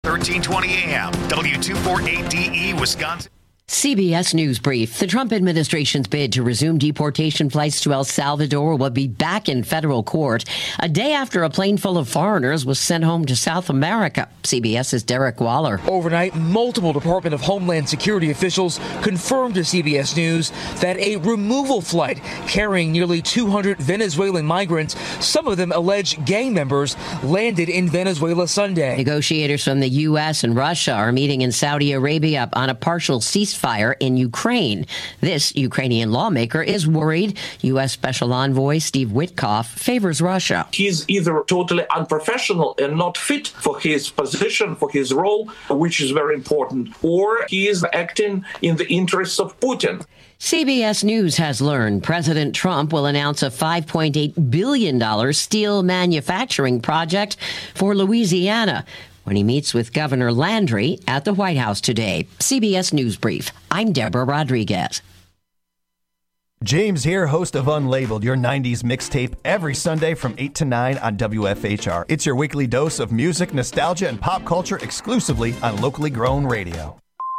1320 AM, W248DE, Wisconsin. CBS News Brief. The Trump administration's bid to resume deportation flights to El Salvador will be back in federal court a day after a plane full of foreigners was sent home to South America. CBS's Derek Waller. Overnight, multiple Department of Homeland Security officials confirmed to CBS News that a removal flight carrying nearly 200 Venezuelan migrants, some of them alleged gang members, landed in Venezuela Sunday. Negotiators from the U.S. and Russia are meeting in Saudi Arabia on a partial ceasefire in Ukraine. This Ukrainian lawmaker is worried U.S. Special Envoy Steve Witkoff favors Russia. He's either totally unprofessional and not fit for his position, for his role, which is very important, or he is acting in the interests of Putin. CBS News has learned President Trump will announce a $5.8 billion steel manufacturing project for Louisiana when he meets with Governor Landry at the White House today. CBS News Brief. I'm Deborah Rodriguez. James here, host of Unlabeled, your 90s mixtape, every Sunday from 8 to 9 on WFHR. It's your weekly dose of music, nostalgia, and pop culture exclusively on locally grown radio.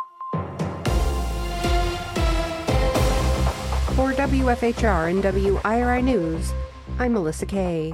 For WFHR and WIRI News, I'm Melissa Kay.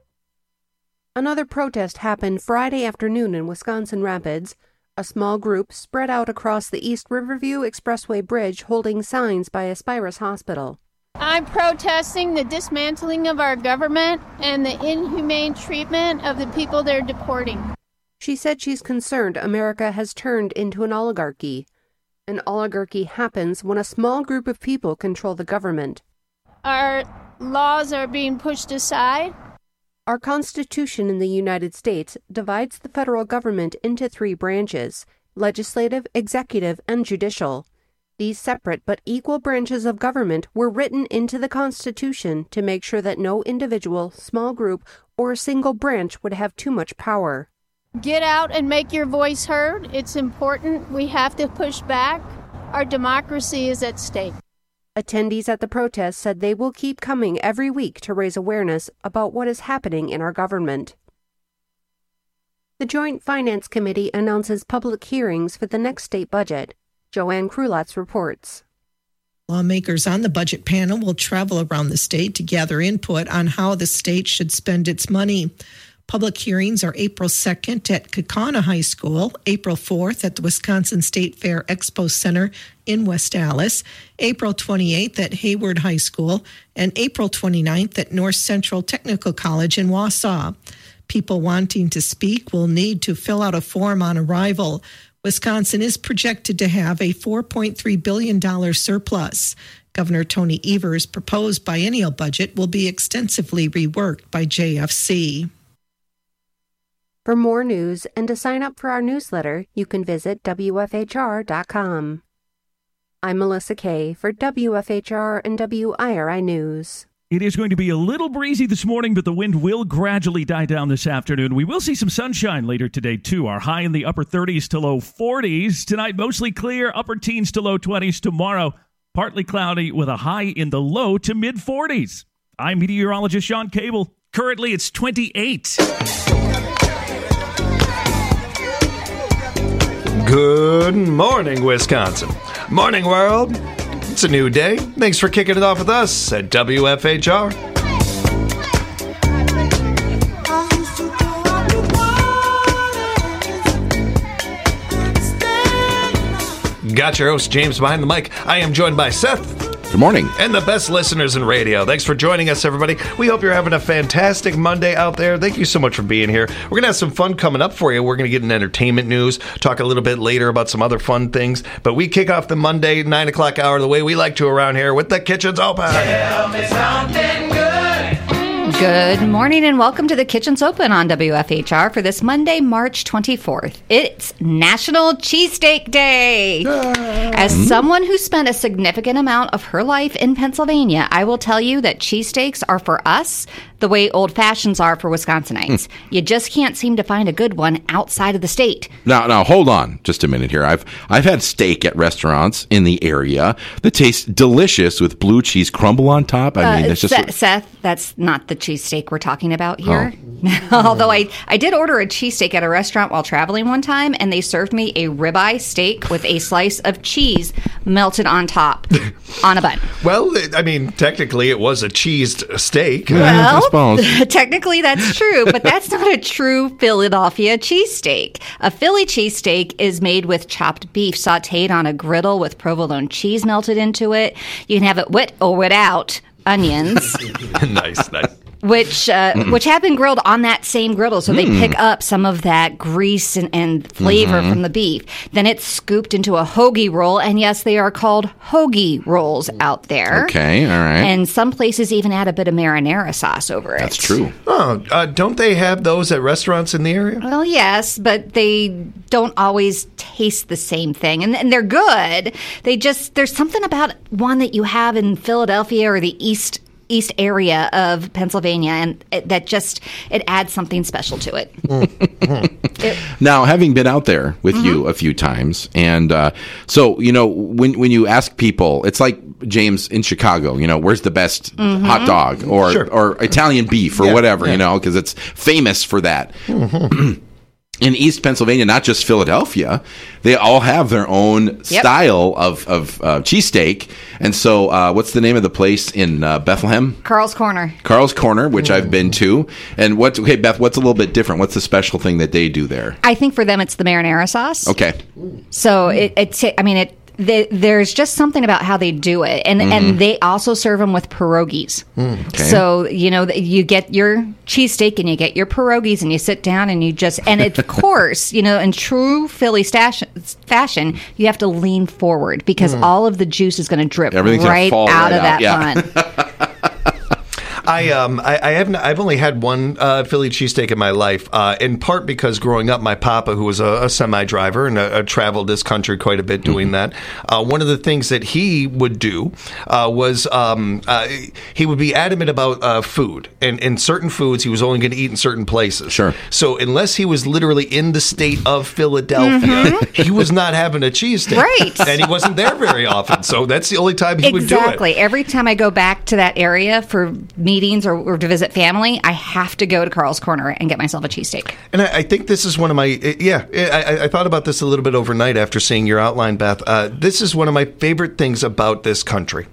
Another protest happened Friday afternoon in Wisconsin Rapids. A small group spread out across the East Riverview Expressway Bridge holding signs by Aspirus Hospital. I'm protesting the dismantling of our government and the inhumane treatment of the people they're deporting. She said she's concerned America has turned into an oligarchy. An oligarchy happens when a small group of people control the government. Our laws are being pushed aside. Our Constitution in the United States divides the federal government into 3 branches: legislative, executive, and judicial. These separate but equal branches of government were written into the Constitution to make sure that no individual, small group, or single branch would have too much power. Get out and make your voice heard. It's important. We have to push back. Our democracy is at stake. Attendees at the protest said they will keep coming every week to raise awareness about what is happening in our government. The Joint Finance Committee announces public hearings for the next state budget. Joanne Krulatz reports. Lawmakers on the budget panel will travel around the state to gather input on how the state should spend its money. Public hearings are April 2nd at Kaukauna High School, April 4th at the Wisconsin State Fair Expo Center in West Allis, April 28th at Hayward High School, and April 29th at North Central Technical College in Wausau. People wanting to speak will need to fill out a form on arrival. Wisconsin is projected to have a $4.3 billion surplus. Governor Tony Evers' proposed biennial budget will be extensively reworked by JFC. For more news and to sign up for our newsletter, you can visit WFHR.com. I'm Melissa Kay for WFHR and WIRI News. It is going to be a little breezy this morning, but the wind will gradually die down this afternoon. We will see some sunshine later today, too. Our high in the upper 30s to low 40s. Tonight, mostly clear, upper teens to low 20s. Tomorrow, partly cloudy with a high in the low to mid 40s. I'm meteorologist Sean Cable. Currently, it's 28. Good morning, Wisconsin. Morning, world. It's a new day. Thanks for kicking it off with us at WFHR. Got your host, James, behind the mic. I am joined by Seth. Good morning. And the best listeners in radio. Thanks for joining us, everybody. We hope you're having a fantastic Monday out there. Thank you so much for being here. We're going to have some fun coming up for you. We're going to get an entertainment news, talk a little bit later about some other fun things. But we kick off the Monday 9 o'clock hour the way we like to around here with the Kitchen's Open. Tell me something good. Good morning and welcome to the Kitchen's Open on WFHR for this Monday, March 24th. It's National Cheesesteak Day. As someone who spent a significant amount of her life in Pennsylvania, I will tell you that cheesesteaks are for us the way old fashions are for Wisconsinites. You just can't seem to find a good one outside of the state. Now, hold on just a minute here. I've had steak at restaurants in the area that tastes delicious with blue cheese crumble on top. I mean, it's just Seth, that's not the cheesesteak we're talking about here. Although I did order a cheesesteak at a restaurant while traveling one time, and they served me a ribeye steak with a slice of cheese melted on top on a bun. Well, I mean, technically it was a cheesed steak. Well, technically that's true, but that's not a true Philadelphia cheesesteak. A Philly cheesesteak is made with chopped beef sautéed on a griddle with provolone cheese melted into it. You can have it with or without onions. Nice. Which have been grilled on that same griddle, so they pick up some of that grease and flavor from the beef. Then it's scooped into a hoagie roll, and yes, they are called hoagie rolls out there. Okay, all right. And some places even add a bit of marinara sauce over it. That's true. Oh, don't they have those at restaurants in the area? Well, yes, but they don't always taste the same thing, and they're good. There's something about one that you have in Philadelphia or the East area of Pennsylvania, and it adds something special to it. Now, having been out there with you a few times, and so when you ask people, it's like James in Chicago, where's the best hot dog or Italian beef or whatever, because it's famous for that. In East Pennsylvania, not just Philadelphia, they all have their own style of cheesesteak. And so what's the name of the place in Bethlehem? Carl's Corner. Carl's Corner, which I've been to. And Beth, what's a little bit different? What's the special thing that they do there? I think for them it's the marinara sauce. Okay. So there's just something about how they do it, and they also serve them with pierogies. Okay. So you get your cheesesteak and you get your pierogies, and you sit down and of course, in true Philly fashion, you have to lean forward because all of the juice is going to drip right out of that bun. I've only had one Philly cheesesteak in my life, in part because growing up, my papa, who was a semi-driver and traveled this country quite a bit doing that, one of the things that he would do was he would be adamant about food. And in certain foods, he was only going to eat in certain places. Sure. So unless he was literally in the state of Philadelphia, he was not having a cheesesteak. Right. And he wasn't there very often. So that's the only time he would do it. Exactly. Every time I go back to that area for meetings or to visit family, I have to go to Carl's Corner and get myself a cheesesteak. And I think this is one of my, I thought about this a little bit overnight after seeing your outline, Beth. This is one of my favorite things about this country.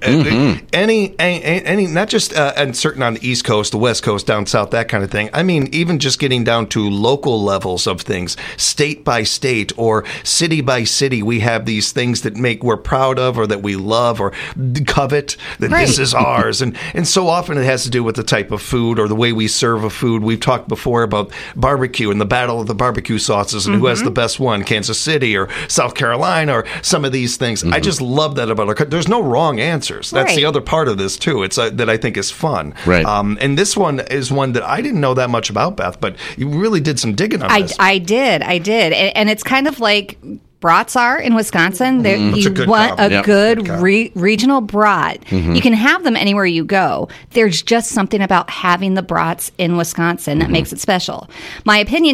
Any, not just certain on the East Coast, the West Coast, down South, that kind of thing. I mean, even just getting down to local levels of things, state by state or city by city, we have these things that we're proud of or that we love or covet, that this is ours. And so often it has to do with the type of food or the way we serve a food. We've talked before about barbecue and the battle of the barbecue sauces and who has the best one, Kansas City or South Carolina or some of these things. I just love that about our country. There's no wrong answers. That's the other part of this too. It's that I think is fun. Right. And this one is one that I didn't know that much about, Beth, but you really did some digging on this. I did. And it's kind of like brats are in Wisconsin. You want a good regional brat. You can have them anywhere you go. There's just something about having the brats in Wisconsin that makes it special. My opinion